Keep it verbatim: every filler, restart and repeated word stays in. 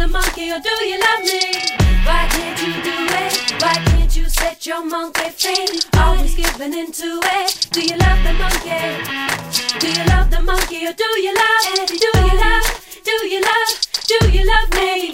monkey or do you love me? Why can't you do it? Why can't you set your monkey free? Always giving into it. Do you love the monkey? Do you love the monkey or do you love? Do you love? Do you love? Do you love me?